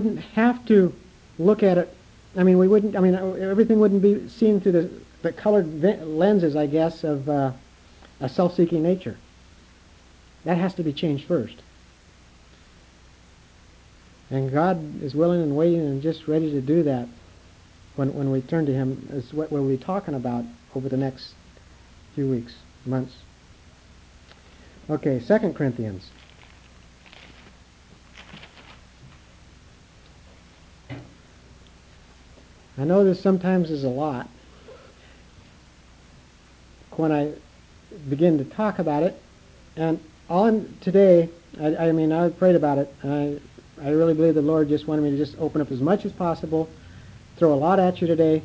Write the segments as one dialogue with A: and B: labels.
A: wouldn't have to look at it. I mean, we wouldn't. I mean, everything wouldn't be seen through the colored lenses, I guess, of a self-seeking nature. That has to be changed first. And God is willing and waiting and just ready to do that when we turn to Him, is what we'll be talking about over the next few weeks, months. Okay, 2 Corinthians. I know this sometimes is a lot when I begin to talk about it, and today, I prayed about it, and I really believe the Lord just wanted me to just open up as much as possible, throw a lot at you today,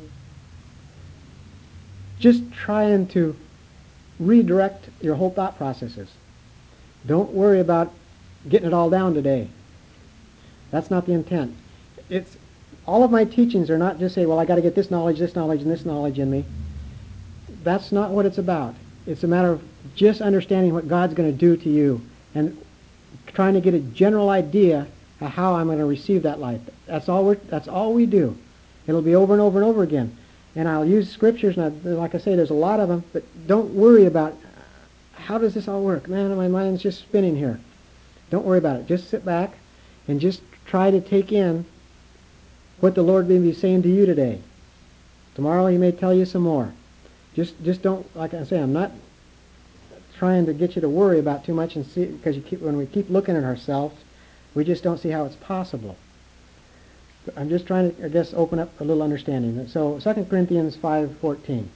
A: just trying to redirect your whole thought processes. Don't worry about getting it all down today. That's not the intent. It's all of my teachings are not just say, well, I got to get this knowledge, and this knowledge in me. That's not what it's about. It's a matter of just understanding what God's going to do to you and trying to get a general idea of how I'm going to receive that life. That's all we do. It'll be over and over and over again. And I'll use scriptures, and like I say, there's a lot of them, but don't worry about how does this all work. Man, my mind's just spinning here. Don't worry about it. Just sit back and just try to take in what the Lord may be saying to you today. Tomorrow He may tell you some more. Just don't, like I say, I'm not trying to get you to worry about too much and see, because when we keep looking at ourselves, we just don't see how it's possible. I'm just trying to, I guess, open up a little understanding. So 2 Corinthians 5:14.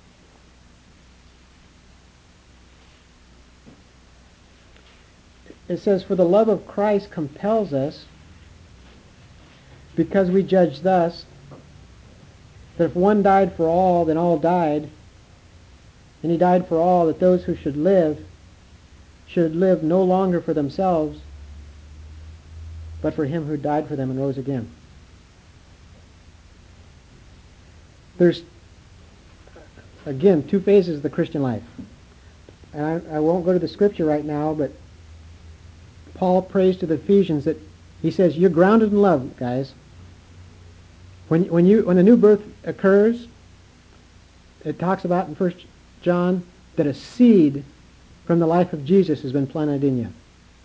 A: It says, "For the love of Christ compels us, because we judge thus, that if one died for all, then all died. And He died for all, that those who should live no longer for themselves, but for Him who died for them and rose again." There's, again, two phases of the Christian life. And I won't go to the scripture right now, but Paul prays to the Ephesians that he says, you're grounded in love, guys. When a new birth occurs, it talks about in 1 John that a seed from the life of Jesus has been planted in you.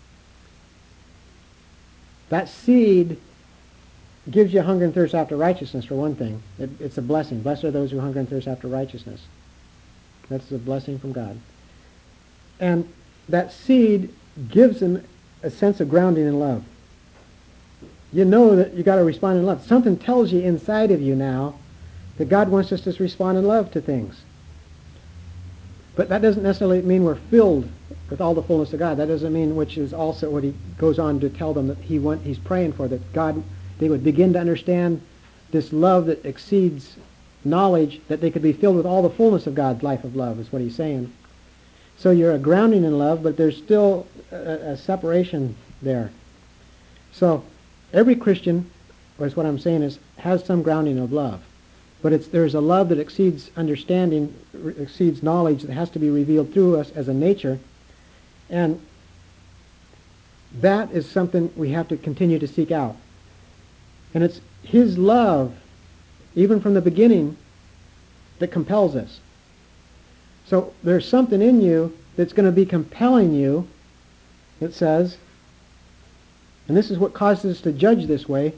A: That seed gives you hunger and thirst after righteousness, for one thing. It's a blessing. Blessed are those who hunger and thirst after righteousness. That's a blessing from God. And that seed gives them a sense of grounding in love. You know that you got to respond in love. Something tells you inside of you now that God wants us to respond in love to things. But that doesn't necessarily mean we're filled with all the fullness of God. That doesn't mean, which is also what he goes on to tell them that he's praying for, that they would begin to understand this love that exceeds knowledge, that they could be filled with all the fullness of God's life of love, is what he's saying. So you're a grounding in love, but there's still a separation there. So every Christian, or is what I'm saying, has some grounding of love. But there's a love that exceeds understanding, exceeds knowledge, that has to be revealed through us as a nature. And that is something we have to continue to seek out. And it's His love, even from the beginning, that compels us. So there's something in you that's going to be compelling you, it says, and this is what causes us to judge this way,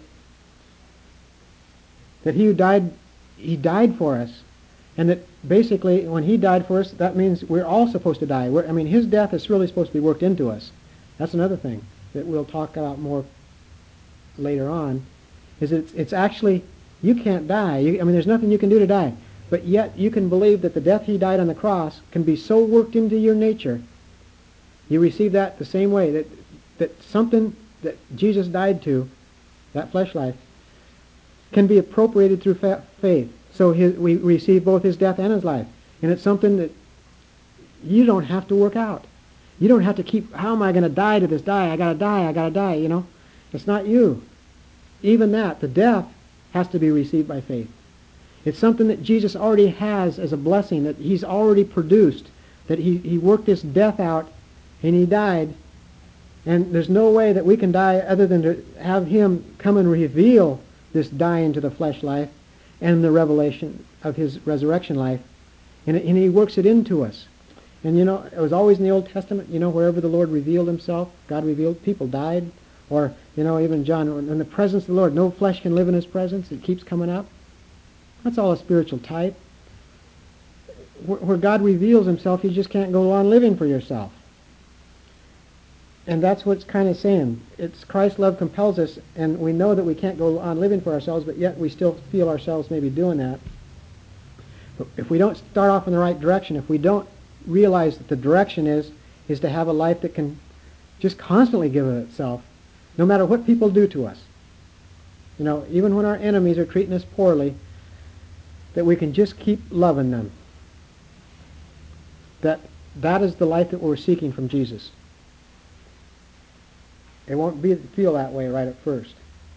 A: that He died for us. And that basically, when He died for us, that means we're all supposed to die. His death is really supposed to be worked into us. That's another thing that we'll talk about more later on, is it's actually, you can't die. There's nothing you can do to die. But yet you can believe that the death He died on the cross can be so worked into your nature. You receive that the same way, that something that Jesus died to, that flesh life, can be appropriated through faith. So we receive both His death and His life. And it's something that you don't have to work out. You don't have to keep, how am I going to die to this? I got to die, It's not you. Even that, the death, has to be received by faith. It's something that Jesus already has as a blessing, that He's already produced, that he worked this death out, and He died, And there's no way that we can die other than to have him come and reveal this dying to the flesh life and the revelation of his resurrection life. And he works it into us. And you know, it was always in the Old Testament, you know, wherever the Lord revealed himself, God revealed, people died. Or, you know, even John, in the presence of the Lord, no flesh can live in his presence. It keeps coming up. That's all a spiritual type. Where God reveals himself, you just can't go on living for yourself. And that's what it's kind of saying. It's Christ's love compels us, and we know that we can't go on living for ourselves, but yet we still feel ourselves maybe doing that. But if we don't start off in the right direction, if we don't realize that the direction is to have a life that can just constantly give of itself, no matter what people do to us. You know, even when our enemies are treating us poorly, that we can just keep loving them. That is the life that we're seeking from Jesus. It won't feel that way right at first.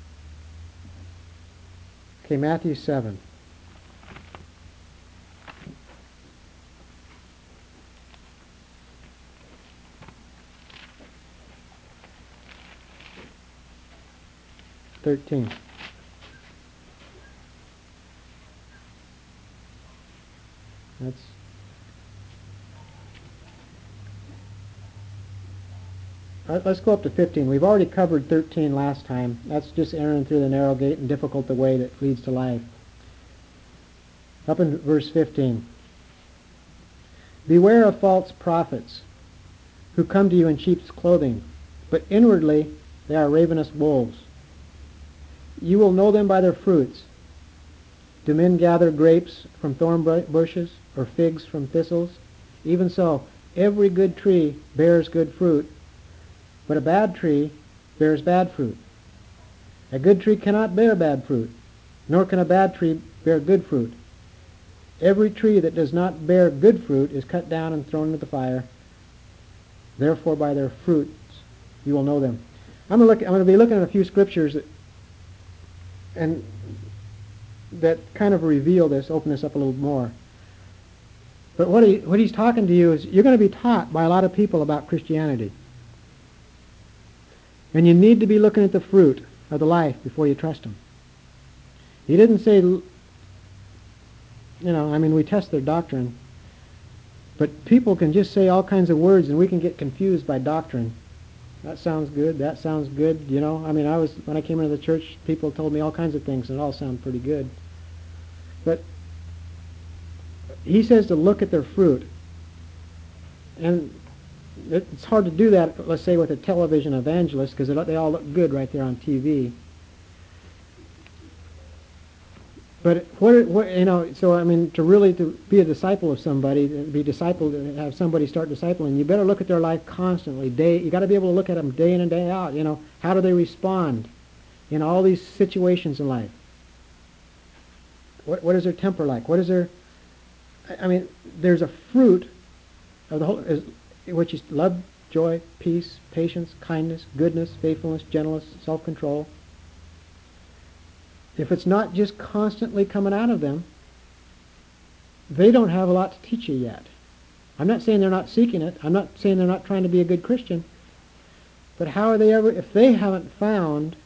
A: Okay, Matthew 7. Let's go up to 15. We've already covered 13 last time. That's just entering through the narrow gate and difficult the way that leads to life. Up in verse 15. Beware of false prophets who come to you in sheep's clothing, but inwardly they are ravenous wolves. You will know them by their fruits. Do men gather grapes from thorn bushes or figs from thistles? Even so, every good tree bears good fruit, but a bad tree bears bad fruit. A good tree cannot bear bad fruit, nor can a bad tree bear good fruit. Every tree that does not bear good fruit is cut down and thrown into the fire. Therefore, by their fruits you will know them. I'm going to be looking at a few scriptures that kind of reveal this, open this up a little more. But what he's talking to you is you're going to be taught by a lot of people about Christianity. And you need to be looking at the fruit of the life before you trust them. He didn't say, we test their doctrine. But people can just say all kinds of words and we can get confused by doctrine. That sounds good, that sounds good, when I came into the church, people told me all kinds of things and it all sounded pretty good. But he says to look at their fruit. And it's hard to do that, let's say, with a television evangelist, because they all look good right there on TV. But to be a disciple of somebody, to have somebody start discipling, you better look at their life constantly. You got to be able to look at them day in and day out. How do they respond in all these situations in life? What is their temper like? What is their? There's a fruit of the whole, which is love, joy, peace, patience, kindness, goodness, faithfulness, gentleness, self-control. If it's not just constantly coming out of them, they don't have a lot to teach you yet. I'm not saying they're not seeking it. I'm not saying they're not trying to be a good Christian. But how are they ever, if they haven't found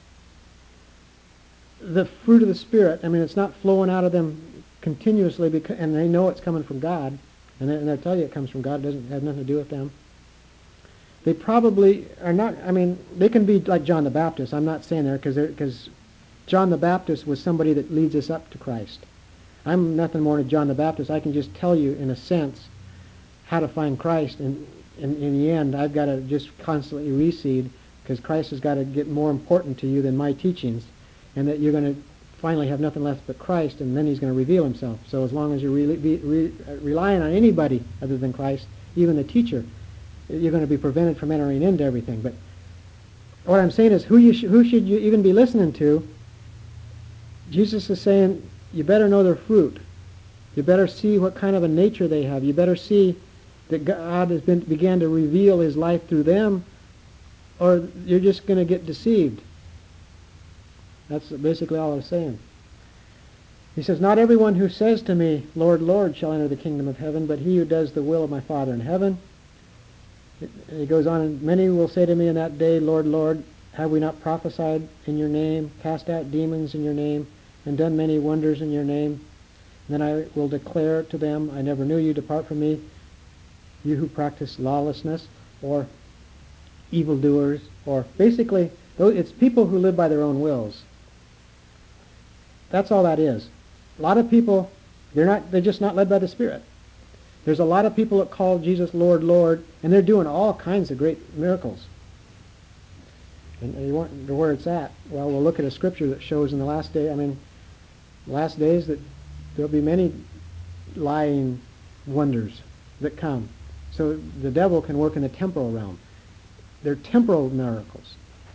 A: the fruit of the Spirit, it's not flowing out of them continuously, and they know it's coming from God, and they'll tell you it comes from God, it doesn't have nothing to do with them. They probably are not, they can be like John the Baptist. I'm not saying there because John the Baptist was somebody that leads us up to Christ. I'm nothing more than John the Baptist. I can just tell you, in a sense, how to find Christ. And in the end, I've got to just constantly reseed, because Christ has got to get more important to you than my teachings, and that you're going to finally have nothing left but Christ, and then he's going to reveal himself. So as long as you're relying on anybody other than Christ, even the teacher, you're going to be prevented from entering into everything. But what I'm saying is, who should you even be listening to? Jesus is saying, you better know their fruit. You better see what kind of a nature they have. You better see that God began to reveal his life through them, or you're just going to get deceived. That's basically all I'm saying. He says, not everyone who says to me, Lord, Lord, shall enter the kingdom of heaven, but he who does the will of my Father in heaven. He goes on, and many will say to me in that day, Lord, Lord, have we not prophesied in your name, cast out demons in your name, and done many wonders in your name? And then I will declare to them, I never knew you, depart from me, you who practice lawlessness, or evildoers, or basically, it's people who live by their own wills. That's all that is. A lot of people, they're just not led by the Spirit. There's a lot of people that call Jesus Lord, Lord, and they're doing all kinds of great miracles. And you wonder where it's at. Well, we'll look at a scripture that shows in the last days that there'll be many lying wonders that come. So the devil can work in the temporal realm. They're temporal miracles.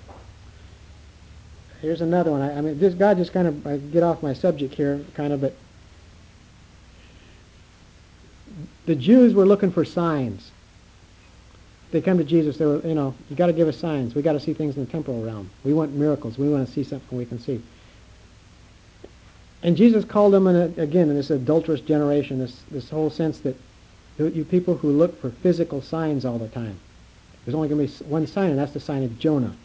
A: Here's another one. God just kind of, I get off my subject here, kind of, but the Jews were looking for signs. They come to Jesus, they were, you got to give us signs. We got to see things in the temporal realm. We want miracles. We want to see something we can see. And Jesus called them, again, in this adulterous generation, this whole sense that you people who look for physical signs all the time. There's only going to be one sign, and that's the sign of Jonah,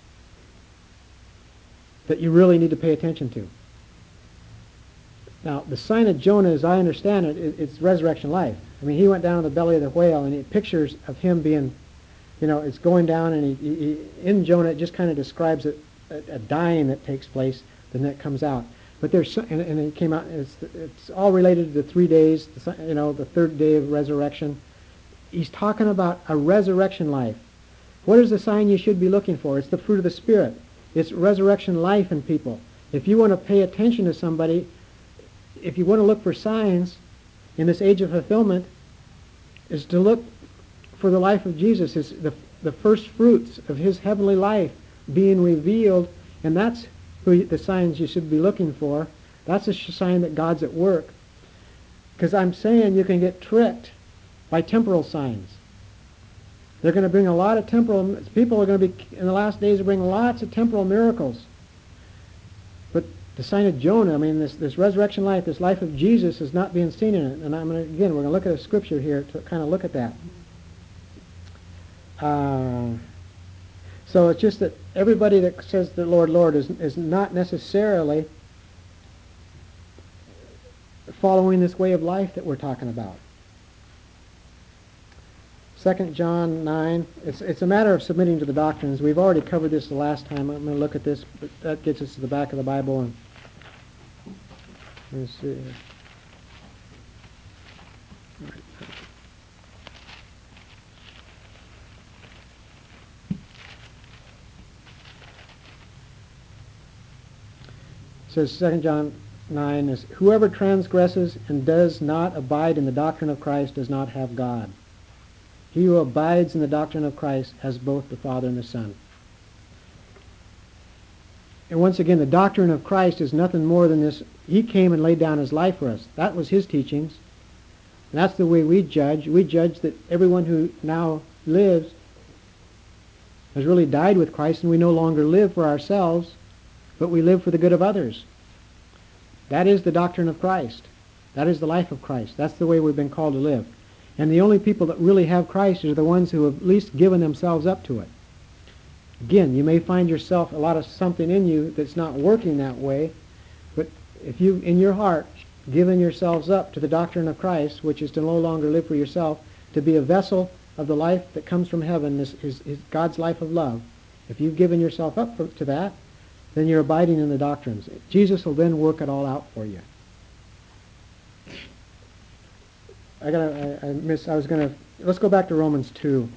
A: that you really need to pay attention to. Now, the sign of Jonah, as I understand it, it's resurrection life. He went down to the belly of the whale, and it pictures of him being, it's going down, and he in Jonah, it just kind of describes a dying that takes place, then that comes out. But there's, and it came out, it's all related to the 3 days, the third day of resurrection. He's talking about a resurrection life. What is the sign you should be looking for? It's the fruit of the Spirit. It's resurrection life in people. If you want to pay attention to somebody, if you want to look for signs in this age of fulfillment, is to look for the life of Jesus, is the first fruits of his heavenly life being revealed, and that's the signs you should be looking for. That's a sign that God's at work. Because I'm saying you can get tricked by temporal signs. They're going to bring a lot of people are going to be, in the last days, bring lots of temporal miracles. But the sign of Jonah, this resurrection life, this life of Jesus is not being seen in it. And we're going to look at a scripture here to kind of look at that. So it's just that everybody that says the Lord, Lord is not necessarily following this way of life that we're talking about. 2 John 9, it's a matter of submitting to the doctrines. We've already covered this the last time. I'm going to look at this, but that gets us to the back of the Bible. And let's see. It says 2 John 9 is, whoever transgresses and does not abide in the doctrine of Christ does not have God. He who abides in the doctrine of Christ has both the Father and the Son. And once again, the doctrine of Christ is nothing more than this. He came and laid down his life for us. That was his teachings. And that's the way we judge. We judge that everyone who now lives has really died with Christ, and we no longer live for ourselves, but we live for the good of others. That is the doctrine of Christ. That is the life of Christ. That's the way we've been called to live. And the only people that really have Christ are the ones who have at least given themselves up to it. Again, you may find yourself a lot of something in you that's not working that way, but if you, in your heart, given yourselves up to the doctrine of Christ, which is to no longer live for yourself, to be a vessel of the life that comes from heaven, this is God's life of love. If you've given yourself up to that, then you're abiding in the doctrines. Jesus will then work it all out for you. Let's go back to Romans 2.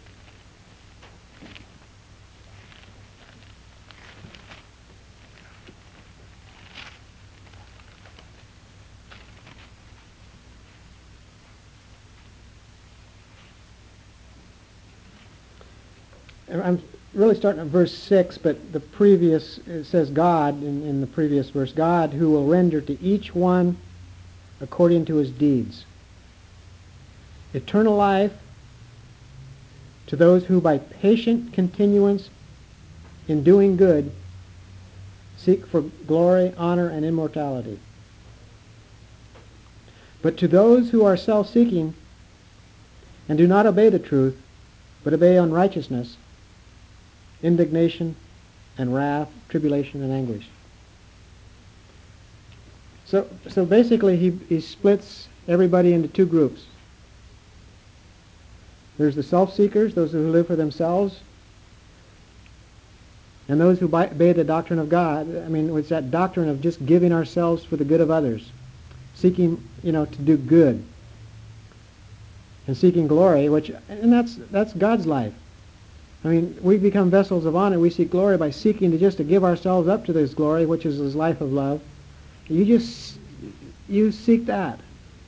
A: I'm really starting at verse 6, but the previous, it says God in the previous verse, God who will render to each one according to his deeds. Eternal life to those who by patient continuance in doing good seek for glory, honor, and immortality. But to those who are self-seeking and do not obey the truth, but obey unrighteousness, indignation and wrath, tribulation and anguish. So basically he splits everybody into two groups. There's the self-seekers, those who live for themselves, and those who obey the doctrine of God. I mean, it's that doctrine of just giving ourselves for the good of others, seeking, to do good, and seeking glory, and that's God's life. I mean, we become vessels of honor. We seek glory by seeking to give ourselves up to this glory, which is His life of love. You seek that,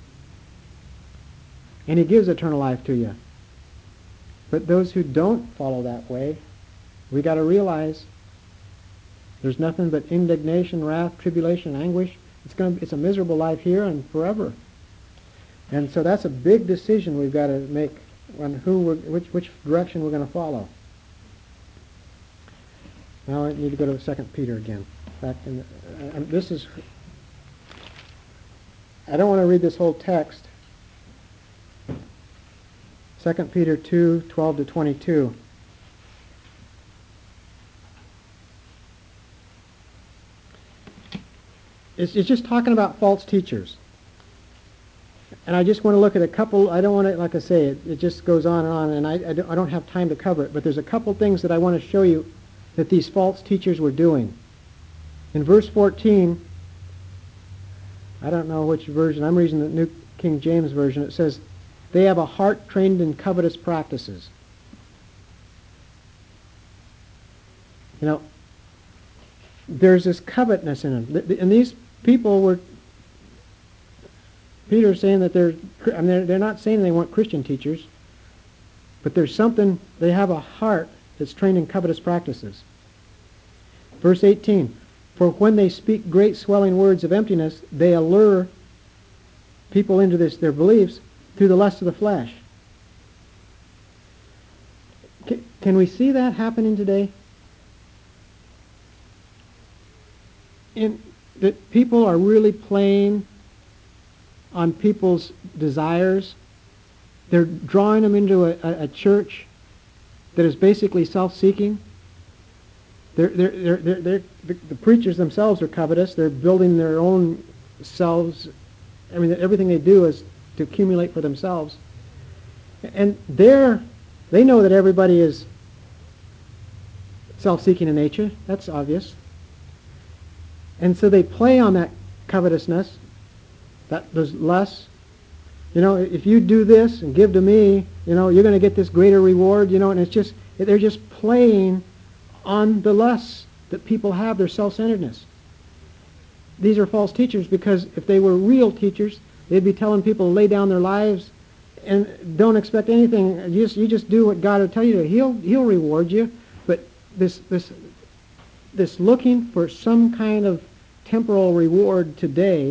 A: and He gives eternal life to you. But those who don't follow that way, we got to realize there's nothing but indignation, wrath, tribulation, anguish. It's a miserable life here and forever. And so that's a big decision we've got to make on which direction we're going to follow. Now I need to go to 2 Peter again. I don't want to read this whole text. 2 Peter 2:12 to 22. It's just talking about false teachers. And I just want to look at a couple. I don't want to, like I say, it just goes on, and I don't have time to cover it. But there's a couple things that I want to show you that these false teachers were doing. In verse 14, I don't know which version. I'm reading the New King James Version. It says, they have a heart trained in covetous practices. There's this covetousness in them. And these people Peter's saying that they're not saying they weren't Christian teachers, but there's something, they have a heart that's trained in covetous practices. Verse 18, for when they speak great swelling words of emptiness, they allure people into their beliefs through the lust of the flesh. Can we see that happening today? That people are really playing on people's desires. They're drawing them into a church that is basically self-seeking. The preachers themselves are covetous. They're building their own selves. I mean, everything they do is to accumulate for themselves. And they know that everybody is self-seeking in nature. That's obvious. And so they play on that covetousness, those lusts. If you do this and give to me, you're going to get this greater reward, and they're just playing on the lusts that people have, their self-centeredness. These are false teachers, because if they were real teachers, they'd be telling people to lay down their lives and don't expect anything. You just do what God will tell you to. He'll reward you. But this looking for some kind of temporal reward today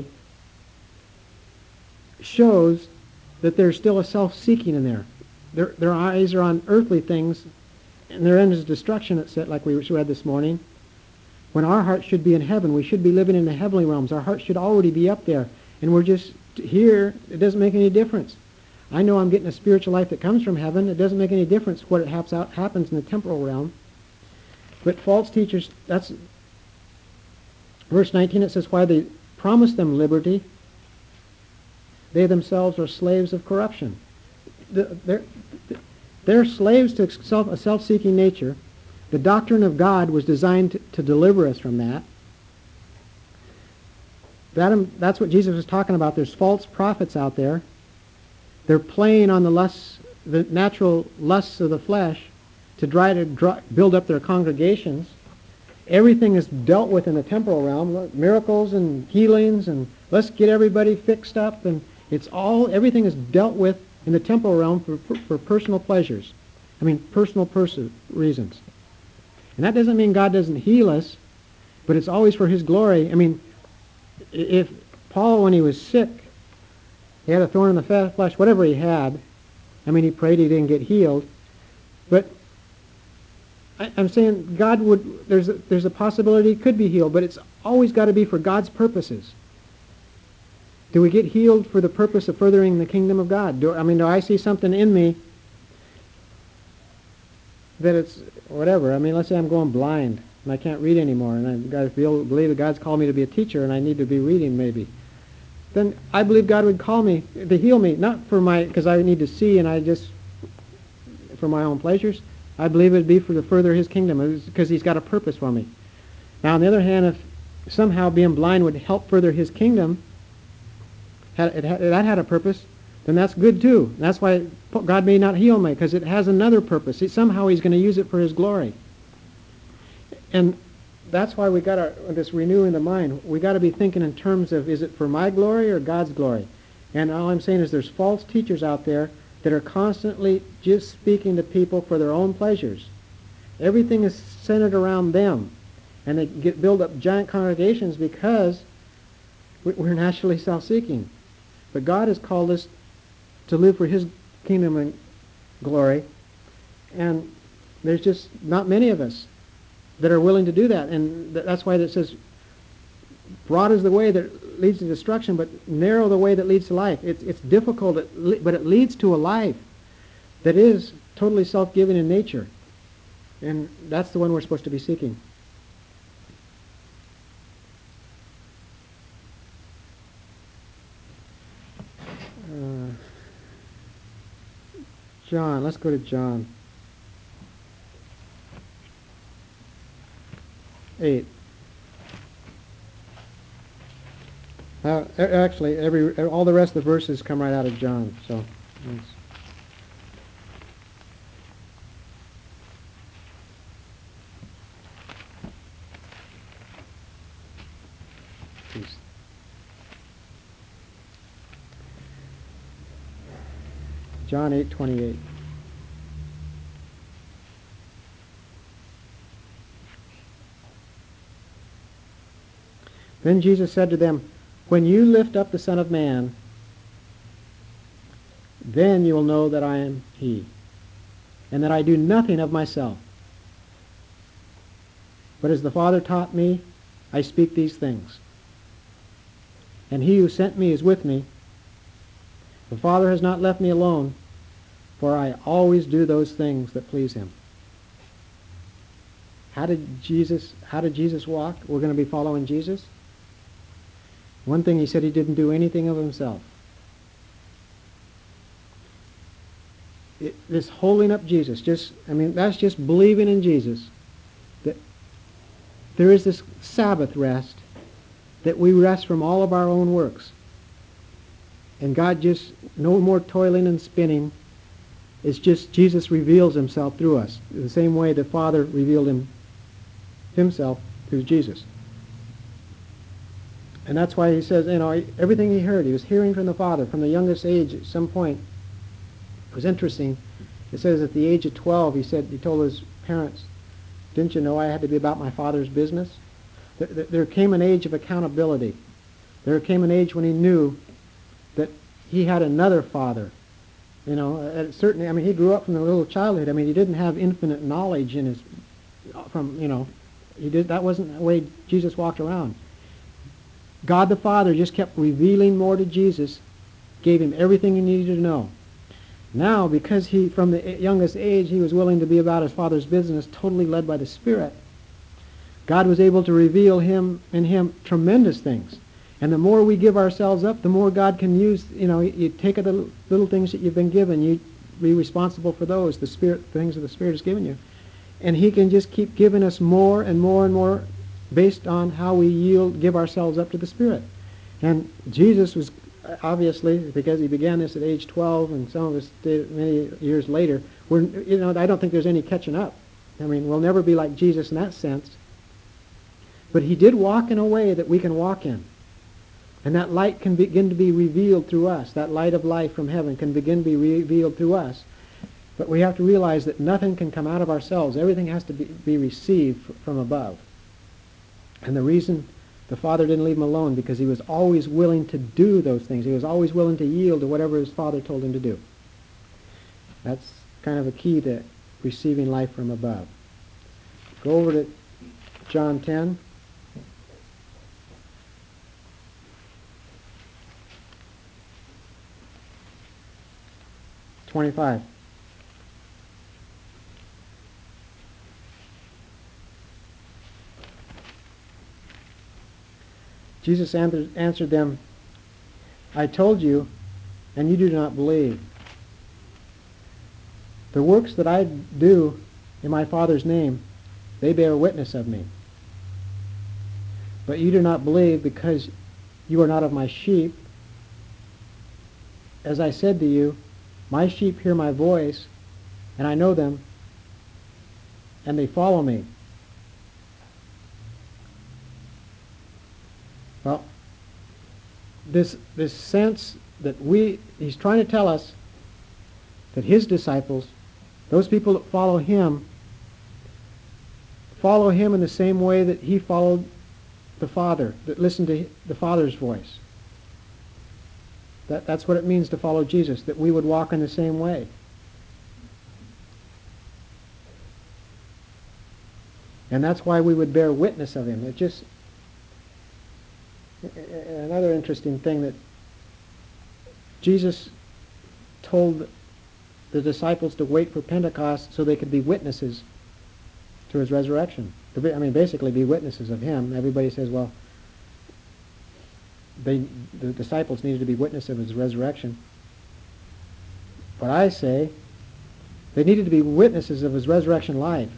A: shows that there's still a self-seeking in there. Their eyes are on earthly things, and their end is destruction, it said, like we read this morning. When our heart should be in heaven, we should be living in the heavenly realms. Our heart should already be up there, and we're just here. It doesn't make any difference. I know I'm getting a spiritual life that comes from heaven. It doesn't make any difference what happens in the temporal realm. But false teachers, that's verse 19, it says, why they promise them liberty, they themselves are slaves of corruption. They're slaves to a self-seeking nature. The doctrine of God was designed to deliver us from that. That's what Jesus was talking about. There's false prophets out there. They're playing on the natural lusts of the flesh to try to build up their congregations. Everything is dealt with in the temporal realm, miracles and healings, and let's get everybody fixed up, and everything is dealt with in the temporal realm for personal pleasures. Personal reasons. And that doesn't mean God doesn't heal us, but it's always for His glory. If Paul, when he was sick, he had a thorn in the flesh, whatever he had, he prayed he didn't get healed, but I'm saying God there's a possibility he could be healed, but it's always got to be for God's purposes. Do we get healed for the purpose of furthering the kingdom of God? Do I see something in me that it's whatever. I mean, let's say I'm going blind and I can't read anymore, and I believe that God's called me to be a teacher, and I need to be reading maybe. Then I believe God would call me to heal me, not for because I need to see and I just for my own pleasures. I believe it would be for to further His kingdom, because He's got a purpose for me. Now, on the other hand, if somehow being blind would help further His kingdom, that had a purpose, then that's good too. That's why God may not heal me, because it has another purpose. Somehow He's going to use it for His glory. And that's why we got this renewing the mind. We got to be thinking in terms of, is it for my glory or God's glory? And all I'm saying is there's false teachers out there that are constantly just speaking to people for their own pleasures. Everything is centered around them. And they build up giant congregations because we're naturally self-seeking. But God has called us to live for His kingdom and glory. And there's just not many of us that are willing to do that. And that's why it says, broad is the way that leads to destruction, but narrow the way that leads to life. It's difficult, but it leads to a life that is totally self-giving in nature. And that's the one we're supposed to be seeking. John, let's go to John 8. Actually, all the rest of the verses come right out of John. So, John 8:28. Then Jesus said to them, "When you lift up the Son of Man, then you will know that I am He, and that I do nothing of myself. But as the Father taught me, I speak these things. And He who sent me is with me. The Father has not left me alone, for I always do those things that please Him." How did Jesus walk? We're going to be following Jesus. One thing He said, He didn't do anything of Himself. This holding up Jesus, that's just believing in Jesus. That there is this Sabbath rest, that we rest from all of our own works. And God just, no more toiling and spinning. It's just Jesus reveals Himself through us, the same way the Father revealed Himself through Jesus. And that's why He says, everything He heard, He was hearing from the Father from the youngest age at some point. It was interesting. It says at the age of 12, he told his parents, "Didn't you know I had to be about my Father's business?" There came an age of accountability. There came an age when he knew that he had another Father. Certainly, he grew up from a little childhood. He didn't have infinite knowledge that wasn't the way Jesus walked around. God the Father just kept revealing more to Jesus, gave him everything he needed to know. Now, because from the youngest age, he was willing to be about his Father's business, totally led by the Spirit, God was able to reveal in him tremendous things. And the more we give ourselves up, the more God can use, you take the little things that you've been given, you be responsible for those, the things that the Spirit has given you. And He can just keep giving us more and more and more based on how we give ourselves up to the Spirit. And Jesus was obviously, because He began this at age 12, and some of us did many years later, I don't think there's any catching up. We'll never be like Jesus in that sense. But He did walk in a way that we can walk in. And that light can begin to be revealed through us. That light of life from heaven can begin to be revealed through us. But we have to realize that nothing can come out of ourselves. Everything has to be received from above. And the reason the Father didn't leave him alone, because He was always willing to do those things. He was always willing to yield to whatever His Father told Him to do. That's kind of a key to receiving life from above. Go over to John 10. Jesus answered them, I told you, and you do not believe. The works that I do in my Father's name, they bear witness of me. But you do not believe because you are not of my sheep. As I said to you, my sheep hear my voice, and I know them, and they follow me. Well, this sense that he's trying to tell us that his disciples, those people that follow him in the same way that he followed the Father, that listened to the Father's voice. That's what it means to follow Jesus, that we would walk in the same way. And that's why we would bear witness of him. It just, another interesting thing that Jesus told the disciples to wait for Pentecost so they could be witnesses to his resurrection. Basically be witnesses of him. Everybody says, well, the disciples needed to be witnesses of his resurrection. But I say they needed to be witnesses of his resurrection life.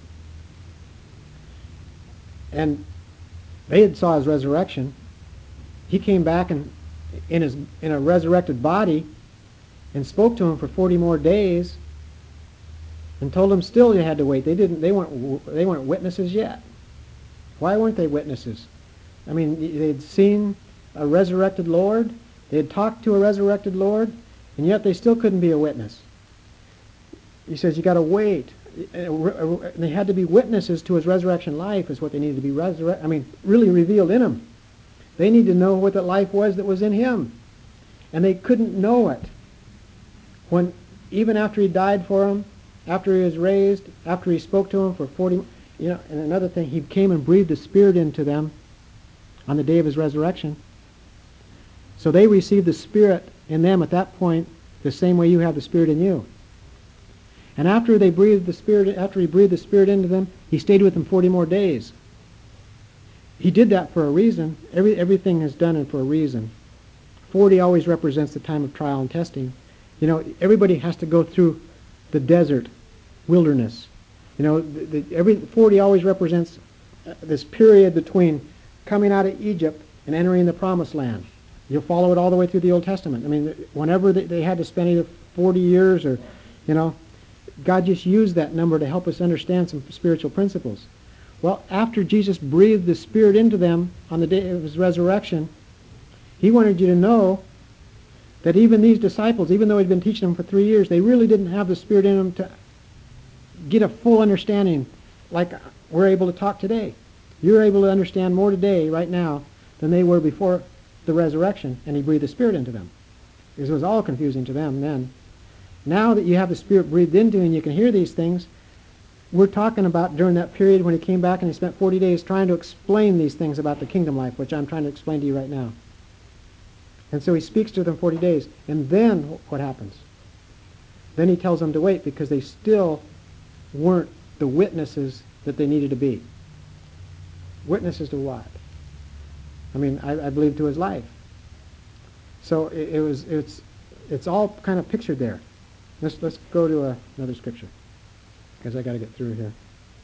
A: And they had saw his resurrection. He came back in a resurrected body and spoke to him for 40 more days and told them still you had to wait. They weren't witnesses yet. Why weren't they witnesses? They'd seen a resurrected Lord, they had talked to a resurrected Lord, and yet they still couldn't be a witness. He says you got to wait. They had to be witnesses to his resurrection life is what they needed to be really revealed in him. They need to know what that life was that was in him. And they couldn't know it. When, even after he died for them, after he was raised, after he spoke to them for 40, and another thing, he came and breathed the Spirit into them on the day of his resurrection. So they received the Spirit in them at that point the same way you have the Spirit in you. And after he breathed the Spirit into them, he stayed with them 40 more days. He did that for a reason. Everything is done for a reason. 40 always represents the time of trial and testing. Everybody has to go through the desert, wilderness. 40 always represents this period between coming out of Egypt and entering the Promised Land. You'll follow it all the way through the Old Testament. Whenever they had to spend either 40 years or, God just used that number to help us understand some spiritual principles. Well, after Jesus breathed the Spirit into them on the day of his resurrection, he wanted you to know that even these disciples, even though he'd been teaching them for 3 years, they really didn't have the Spirit in them to get a full understanding like we're able to talk today. You're able to understand more today, right now, than they were before the resurrection, and he breathed the Spirit into them. Because it was all confusing to them then. Now that you have the Spirit breathed into you and you can hear these things, we're talking about during that period when he came back and he spent 40 days trying to explain these things about the kingdom life, which I'm trying to explain to you right now. And so he speaks to them 40 days. And then what happens? Then he tells them to wait because they still weren't the witnesses that they needed to be. Witnesses to what? I believe to his life. So it's all kind of pictured there. Let's go to another scripture because I got to get through here.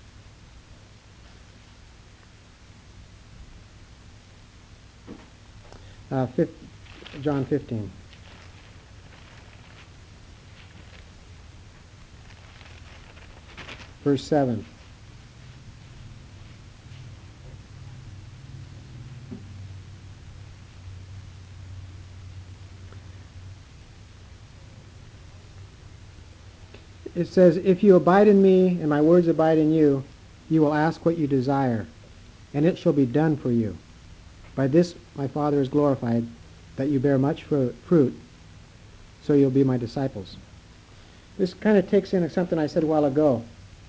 A: John 15. Verse 7. It says, if you abide in me and my words abide in you, you will ask what you desire, and it shall be done for you. By this my Father is glorified, that you bear much fruit, so you'll be my disciples. This kind of takes in something I said a while ago.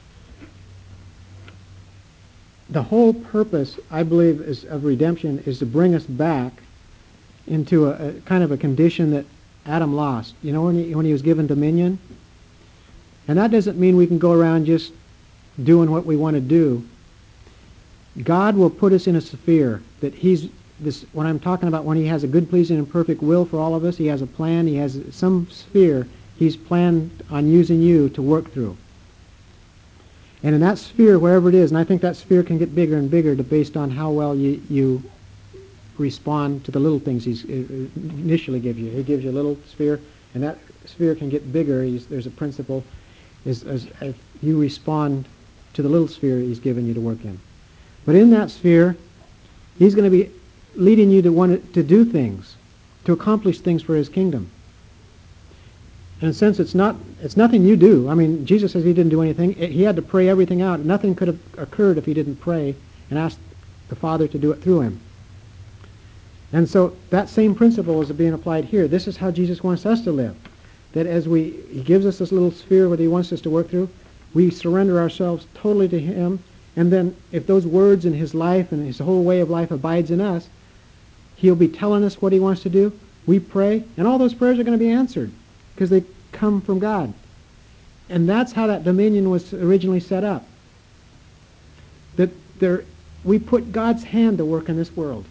A: The whole purpose, I believe, of redemption is to bring us back into a kind of a condition that Adam lost. When he was given dominion? And that doesn't mean we can go around just doing what we want to do. God will put us in a sphere that he's this, when I'm talking about when he has a good, pleasing, and perfect will for all of us, he has a plan, he has some sphere he's planned on using you to work through. And in that sphere, wherever it is, and I think that sphere can get bigger and bigger based on how well you respond to the little things he's initially gives you. He gives you a little sphere, and that sphere can get bigger. There's a principle, as you respond to the little sphere he's given you to work in. But in that sphere, he's going to be leading you to want to do things, to accomplish things for his kingdom. In a sense, it's nothing you do. I mean, Jesus says he didn't do anything. He had to pray everything out. Nothing could have occurred if he didn't pray and ask the Father to do it through him. And so that same principle is being applied here. This is how Jesus wants us to live. That as he gives us this little sphere that he wants us to work through, we surrender ourselves totally to him. And then if those words in his life and his whole way of life abides in us, he'll be telling us what he wants to do. We pray, and all those prayers are going to be answered because they come from God. And that's how that dominion was originally set up. That we put God's hand to work in this world.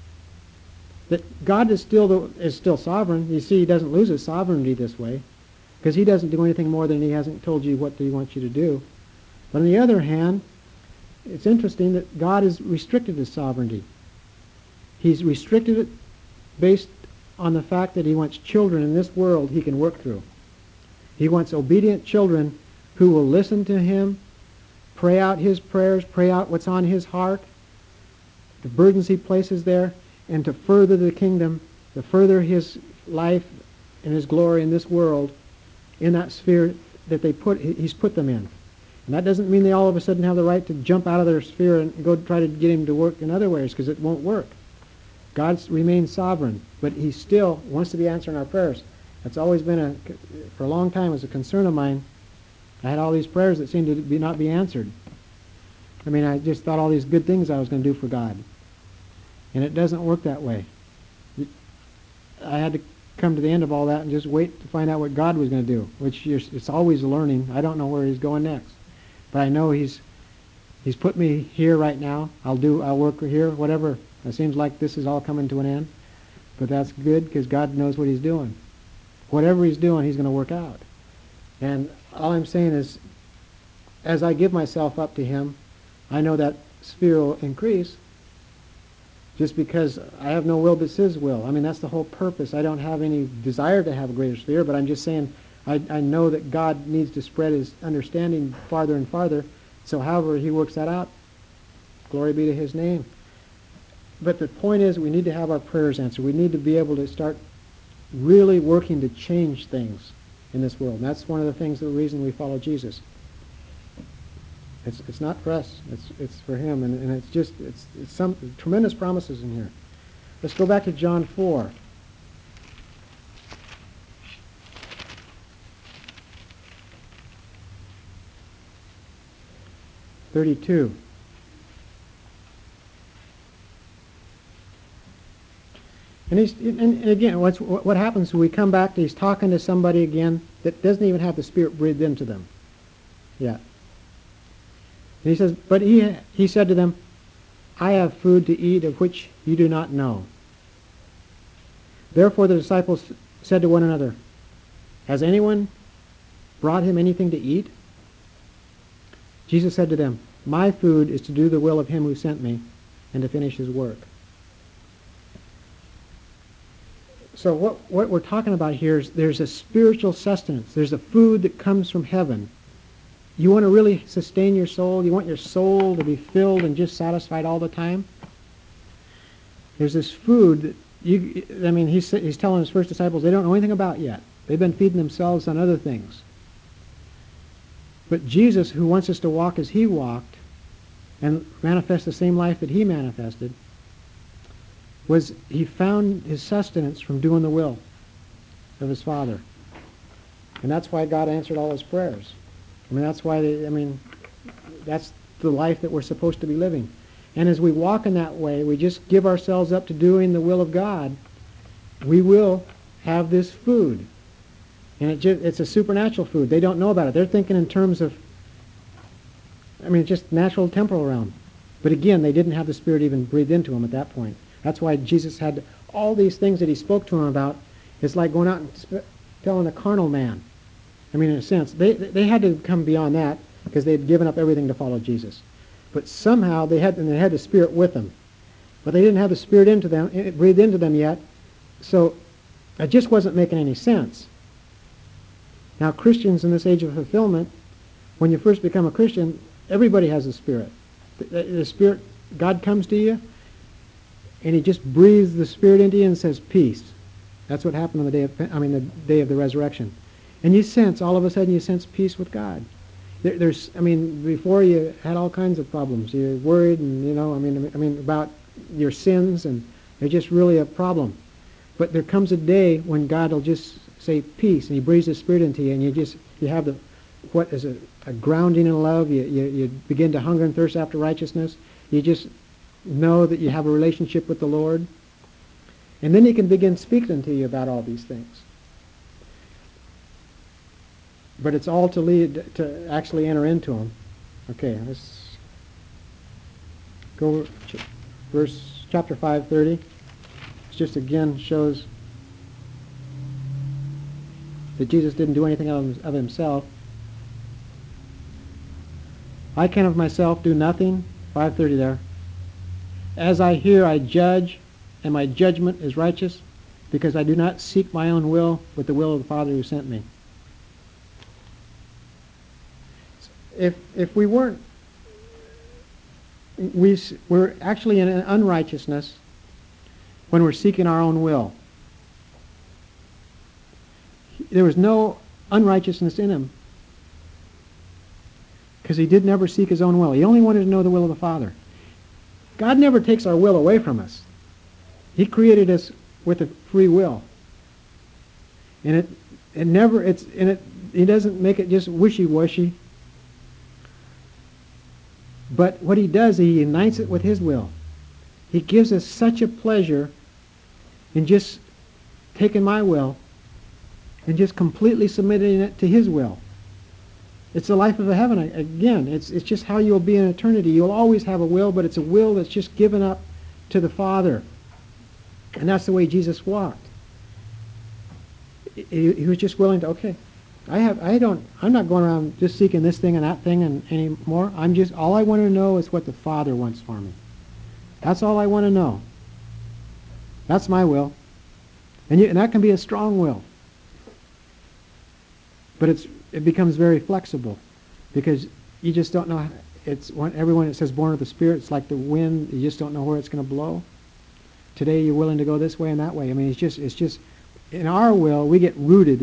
A: That God is still sovereign. You see, he doesn't lose his sovereignty this way because he doesn't do anything more than he hasn't told you what he wants you to do. But on the other hand, it's interesting that God has restricted his sovereignty. He's restricted it based on the fact that he wants children in this world he can work through. He wants obedient children who will listen to him, pray out his prayers, pray out what's on his heart, the burdens he places there, and to further the kingdom, to further his life and his glory in this world, in that sphere that he's put them in. And that doesn't mean they all of a sudden have the right to jump out of their sphere and go try to get him to work in other ways, because it won't work. God remains sovereign, but he still wants to be answering our prayers. That's always been, for a long time, was a concern of mine. I had all these prayers that seemed to not be answered. I mean, I just thought all these good things I was going to do for God. And it doesn't work that way. I had to come to the end of all that and just wait to find out what God was going to do, which it's always learning. I don't know where he's going next. But I know he's put me here right now. I'll work here, whatever. It seems like this is all coming to an end. But that's good because God knows what he's doing. Whatever he's doing, he's going to work out. And all I'm saying is, as I give myself up to him, I know that sphere will increase just because I have no will but his will. I mean, that's the whole purpose. I don't have any desire to have a greater sphere, but I'm just saying I know that God needs to spread his understanding farther and farther. So however he works that out, glory be to his name. But the point is, we need to have our prayers answered. We need to be able to start really working to change things in this world. And that's one of the things, the reason we follow Jesus. It's not for us. It's for him. And it's some tremendous promises in here. Let's go back to John 4. (32). And again, what happens when we come back, he's talking to somebody again that doesn't even have the Spirit breathed into them yet. And he says, but he said to them, I have food to eat of which you do not know. Therefore the disciples said to one another, has anyone brought him anything to eat? Jesus said to them, my food is to do the will of him who sent me and to finish his work. So what we're talking about here is there's a spiritual sustenance. There's a food that comes from heaven. You want to really sustain your soul? You want your soul to be filled and just satisfied all the time? There's this food that he's telling his first disciples they don't know anything about yet. They've been feeding themselves on other things. But Jesus, who wants us to walk as he walked and manifest the same life that he manifested, he found his sustenance from doing the will of his Father. And that's why God answered all his prayers. I mean, that's why that's the life that we're supposed to be living. And as we walk in that way, we just give ourselves up to doing the will of God, we will have this food. And it's a supernatural food. They don't know about it. They're thinking in terms of, just natural temporal realm. But again, they didn't have the Spirit even breathed into them at that point. That's why Jesus had all these things that he spoke to him about. It's like going out and telling a carnal man. I mean, in a sense, they had to come beyond that because they had given up everything to follow Jesus. But somehow they had the Spirit with them. But they didn't have the Spirit into them, it breathed into them yet. So it just wasn't making any sense. Now, Christians in this age of fulfillment, when you first become a Christian, everybody has the Spirit. The Spirit, God comes to you, and he just breathes the Spirit into you and says, peace. That's what happened on the day of the resurrection. And you sense, all of a sudden, you sense peace with God. Before you had all kinds of problems. You're worried, and about your sins, and they're just really a problem. But there comes a day when God will just say peace, and he breathes his Spirit into you, and you have what is a grounding in love. You begin to hunger and thirst after righteousness. You just know that you have a relationship with the Lord. And then he can begin speaking to you about all these things. But it's all to lead to actually enter into them. Okay, let's go chapter 5:30. It just again shows that Jesus didn't do anything of himself. I can of myself do nothing. 5:30 there. As I hear, I judge, and my judgment is righteous, because I do not seek my own will, but the will of the Father who sent me. If we weren't, we're actually in an unrighteousness when we're seeking our own will. There was no unrighteousness in him because he did never seek his own will. He only wanted to know the will of the Father. God never takes our will away from us. He created us with a free will, and he doesn't make it just wishy-washy. But what he does, he unites it with his will. He gives us such a pleasure in just taking my will and just completely submitting it to his will. It's the life of a heaven. Again, it's just how you'll be in eternity. You'll always have a will, but it's a will that's just given up to the Father. And that's the way Jesus walked. He was just willing to, okay, I'm not going around just seeking this thing and that thing anymore. All I want to know is what the Father wants for me. That's all I want to know. That's my will. And that can be a strong will. But it becomes very flexible because you just don't know. Everyone that says born of the Spirit, it's like the wind. You just don't know where it's going to blow. Today you're willing to go this way and that way. I mean, it's just in our will we get rooted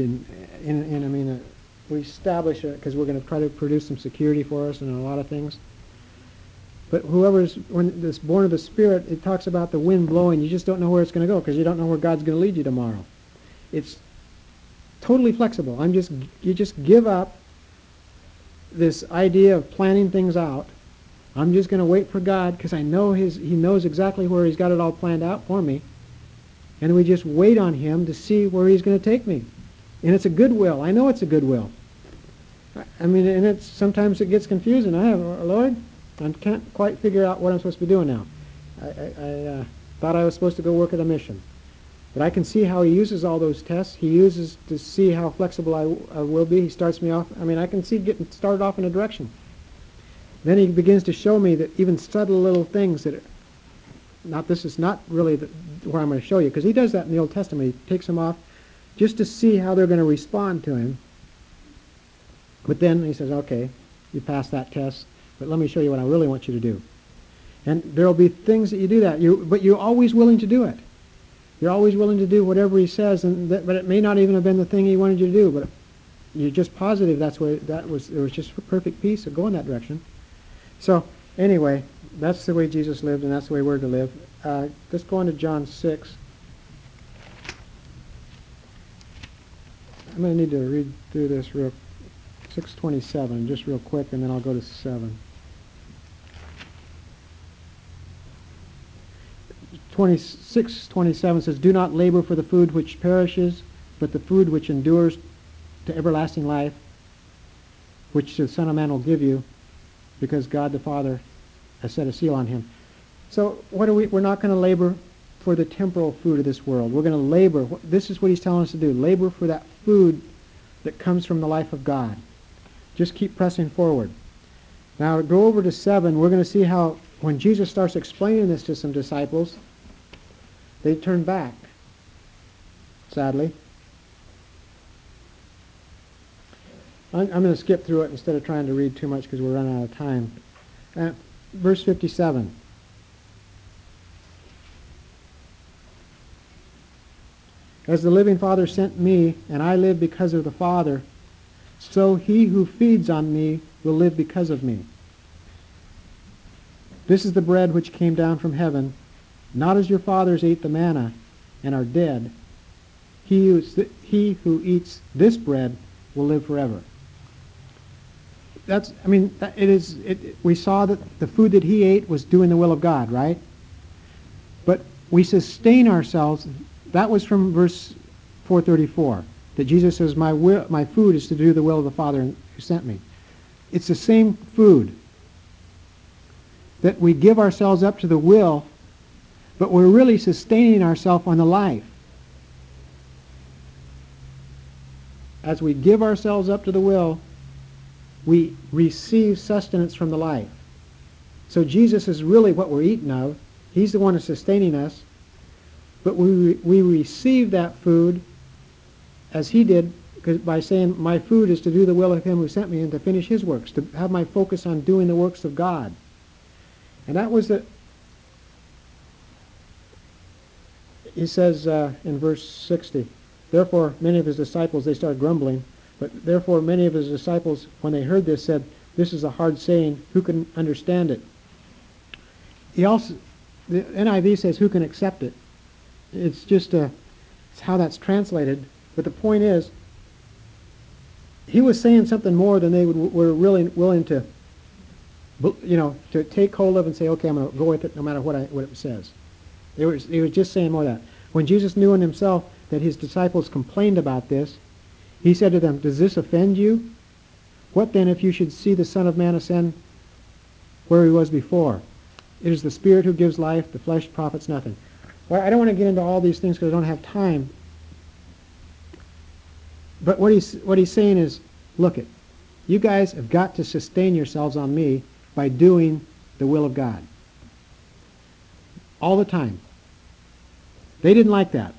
A: we establish it because we're going to try to produce some security for us in a lot of things. But when this born of the Spirit, it talks about the wind blowing. You just don't know where it's going to go because you don't know where God's going to lead you tomorrow. It's totally flexible. You just give up this idea of planning things out. I'm just going to wait for God because I know He knows exactly where He's got it all planned out for me. And we just wait on Him to see where He's going to take me. And it's a good will. I know it's a good will. And sometimes it gets confusing. Lord, I can't quite figure out what I'm supposed to be doing now. I thought I was supposed to go work at a mission. But I can see how He uses all those tests. He uses to see how flexible I will be. He starts me off. I can see getting started off in a direction. Then He begins to show me that even subtle little things this is not really where I'm going to show you, because He does that in the Old Testament. He takes them off just to see how they're going to respond to Him. But then He says, okay, you passed that test, but let me show you what I really want you to do. And there will be things that you do that, but you're always willing to do it. You're always willing to do whatever He says, but it may not even have been the thing He wanted you to do, but you're just positive there was just perfect peace of going that direction. So anyway, that's the way Jesus lived, and that's the way we're to live. Let's go on to John 6. I'm going to need to read through this 6:27, just real quick, and then I'll go to 7. 26:27 says, "Do not labor for the food which perishes, but the food which endures to everlasting life, which the Son of Man will give you, because God the Father has set a seal on Him." So we're not going to labor for the temporal food of this world. We're going to labor. This is what he's telling us to do. Labor for that food that comes from the life of God. Just keep pressing forward. Now, go over to 7. We're going to see how when Jesus starts explaining this to some disciples, they turn back, sadly. I'm going to skip through it instead of trying to read too much because we're running out of time. Verse 57. As the living Father sent me, and I live because of the Father, so he who feeds on me will live because of me. This is the bread which came down from heaven, not as your fathers ate the manna and are dead. He who eats this bread will live forever. We saw that the food that he ate was doing the will of God, right? But we sustain ourselves. That was from verse 434, that Jesus says, my food is to do the will of the Father who sent me. It's the same food, that we give ourselves up to the will, but we're really sustaining ourselves on the life. As we give ourselves up to the will, we receive sustenance from the life. So Jesus is really what we're eating of. He's the one who's sustaining us. But we receive that food as he did by saying, my food is to do the will of him who sent me and to finish his works, to have my focus on doing the works of God. And that was he says in verse 60, therefore many of his disciples, they started grumbling, but therefore many of his disciples, when they heard this, said, this is a hard saying, who can understand it? The NIV says, who can accept it? It's just it's how that's translated. But the point is, he was saying something more than they were really willing to, to take hold of and say, okay, I'm going to go with it no matter what it says. He was just saying more of that. When Jesus knew in himself that his disciples complained about this, he said to them, does this offend you? What then if you should see the Son of Man ascend where he was before? It is the Spirit who gives life, the flesh profits nothing. Well, I don't want to get into all these things because I don't have time. But what he's saying is, look it, you guys have got to sustain yourselves on me by doing the will of God. All the time. They didn't like that.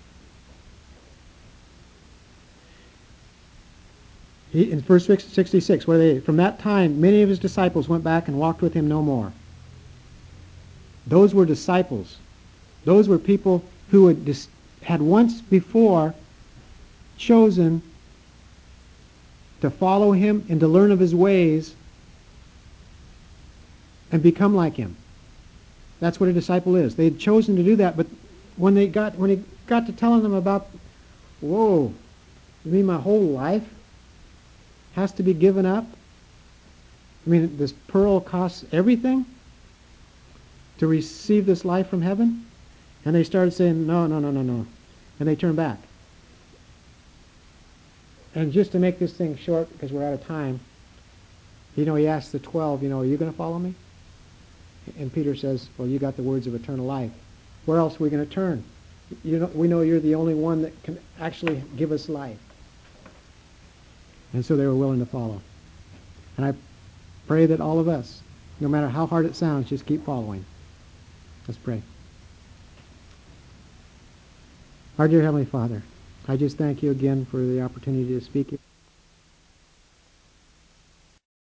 A: In verse 66, from that time, many of his disciples went back and walked with him no more. Those were disciples. Those were people who had once before chosen to follow him and to learn of his ways and become like him. That's what a disciple is. They had chosen to do that, but when he got to telling them about, whoa, you mean my whole life has to be given up? I mean, this pearl costs everything to receive this life from heaven? And they started saying, no. And they turned back. And just to make this thing short, because we're out of time, he asked the 12, are you going to follow me? And Peter says, well, you got the words of eternal life. Where else are we going to turn? We know you're the only one that can actually give us life. And so they were willing to follow. And I pray that all of us, no matter how hard it sounds, just keep following. Let's pray. Our dear Heavenly Father, I just thank you again for the opportunity to speak.